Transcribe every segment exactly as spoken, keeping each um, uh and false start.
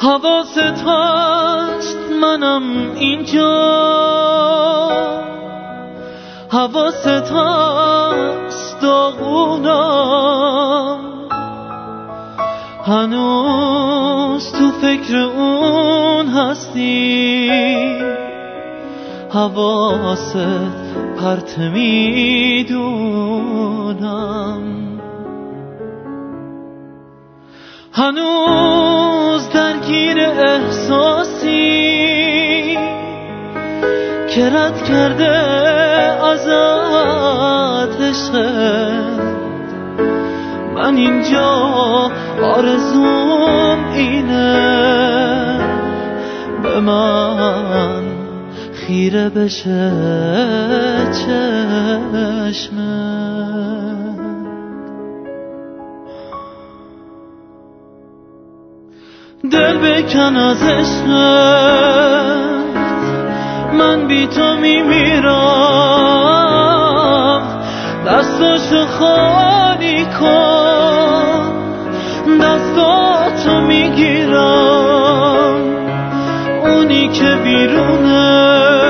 حواست هست منم اینجا، حواست هست داغونم، هنوز تو فکر اون هستی، حواست پرت میدونم، هنوز درگیر احساسی که رد کرده ازت عشقت. من اینجا آرزوم اینه به من خیره بشه چشمت. دل بکن از عشقت، من بی تو میمیرم، دستاشو خالی کن، دستاتو میگیرم، اونی که بیرونه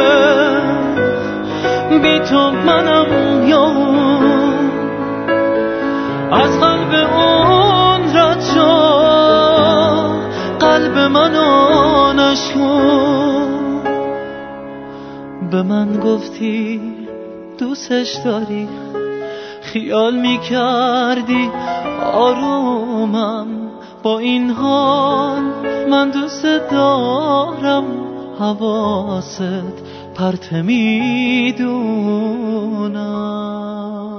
بی تو منم یا اون، از قلب اون رد شو قلب منو نشکن. به من گفتی دوستش داری، خیال میکردی آرومم، با این حال من دوست دارم، حواست پرت میدونم.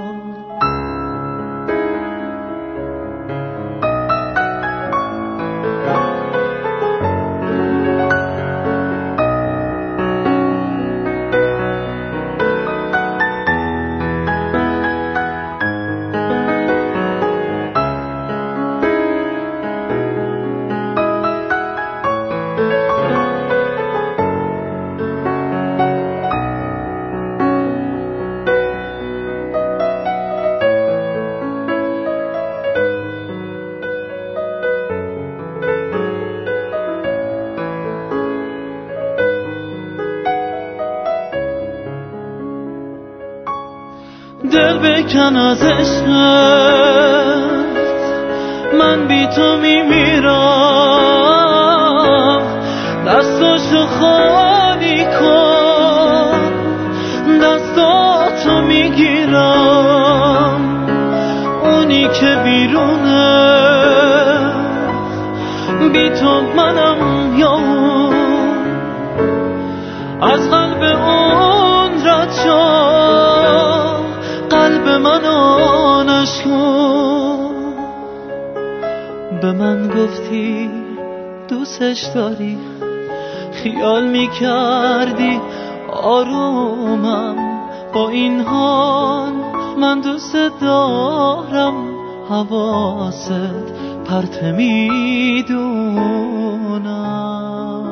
دل بکن از عشقت، من بی تو میمیرم، دستاشو خالی کن، دستاتو میگیرم، اونی که بیرونه بی تو منم یا اون، از قلب اون رد شو قلب منو نشکن. به من گفتی دوستش داری، خیال میکردی آرومم، با این حال من دوست دارم، حواست پرت میدونم.